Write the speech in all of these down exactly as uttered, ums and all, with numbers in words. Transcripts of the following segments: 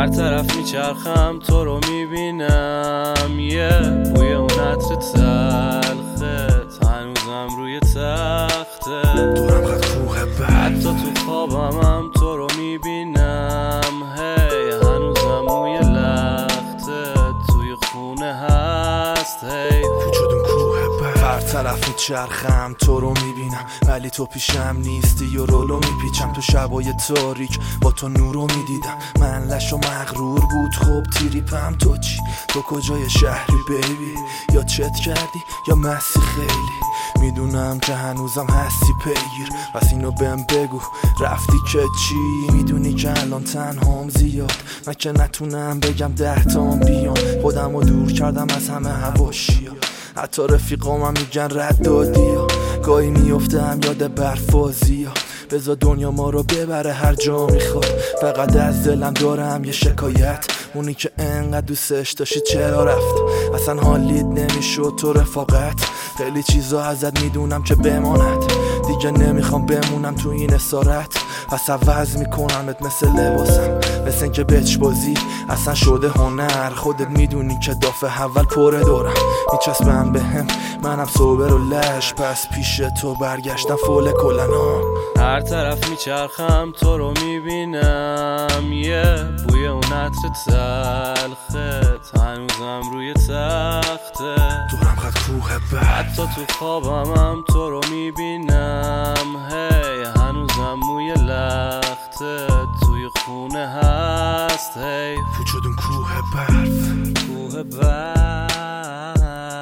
هر طرف میچرخم تو رو میبینم، یه بوی اون عطر تلخت هنوزم روی تخته، دورم قد کوه برف، حتی تو خوابم هم تو رو میبینم، هی هنوزم موی لخته توی خونه هست، هی وجودم کوه برف. هر طرف میچرخم تو رو میبینم، ولی تو پیشم نیستی و رولو میپیچم. تو شبای تاریک با تو نورو میدیدم، من لش و مغرور بود خب تیریپم. تو چی؟ تو کجای شهری بیبی؟ یا چت کردی یا مسی خیلی؟ میدونم که هنوزم هستی پیگیر، پس اینو بهم بگو رفتی که چی؟ میدونی که الان تنهام زیاد، من که نتونم بگم ده تام بیام. خودم رو دور کردم از همه هواشیا، حتی رفیقام هم میگن رد دادی ها. گاهی میفتم یاد برفازی ها، بذار دنیا ما رو ببره هر جا میخواد. فقط از دلم دارم یه شکایت، اونی که انقدر دوستش داشتی چرا رفت؟ اصلا حالیت نمیشد تو رفاقت، خیلی چیزا ازت میدونم که بماند. دیگه نمیخوام بمونم تو این اسارت، پس عوض میکنمت مثل لباسم، مثل این که بچ بازی اصلا شده هنر. خودت میدونی که دافه اول پره دارم، میچسبم بهم منم صبر و لش، پس پیش تو برگشتم فول کلنا. هر طرف میچرخم تو رو میبینم، یه بوی اون عطر تلخت هنوزم روی تخته، دورم قد کوه برف، حتی تو خوابم هم تو رو میبینم، هی هنوزم موی لخته توی خونه هست، هی وجودم کوه برف، کوه برف،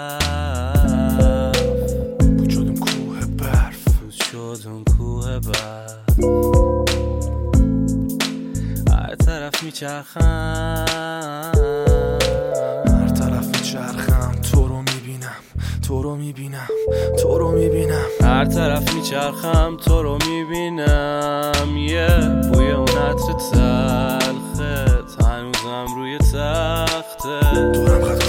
وجودم کوه برف، وجودم کوه برف. هر طرف میچرخم، هر طرف میچرخم تو رو میبینم، تو رو میبینم، تو رو میبینم. هر طرف میچرخم تو رو میبینم، یه بوی اون عطر تلخت هنوزم روی تخته، دورم قد